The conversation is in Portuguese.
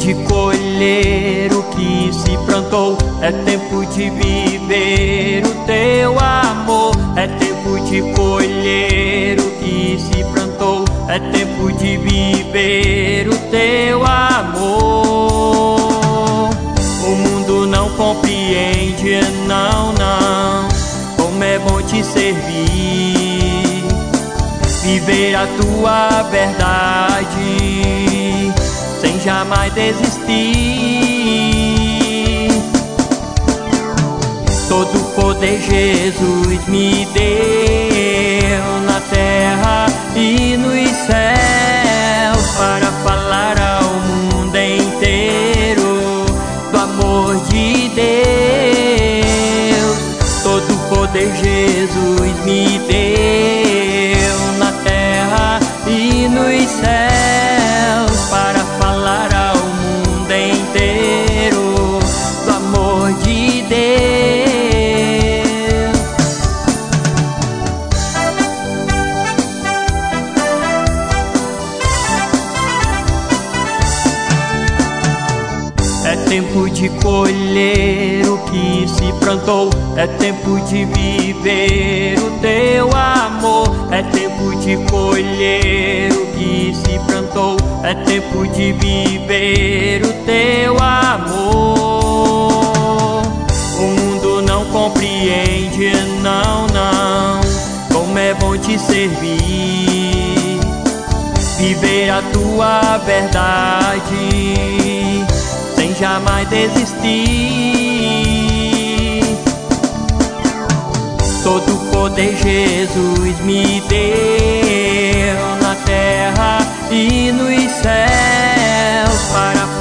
de colher o que se plantou, é tempo de viver o teu amor. É tempo de colher o que se plantou, é tempo de viver o teu amor. O mundo não compreende, não, não, como é bom te servir, viver a tua verdade sem jamais desistir. Todo poder Jesus me deu na terra e nos céus, para falar ao mundo inteiro do amor de Deus. Todo poder Jesus me deu na terra e nos céus, para falar ao mundo inteiro do amor de Deus. É tempo de colher o que se plantou, é tempo de viver o teu amor. É tempo de colher o que se plantou, é tempo de viver o teu amor. O mundo não compreende, não, não, como é bom te servir, viver a tua verdade sem jamais desistir. Todo poder Jesus me deu na terra e nos céus, para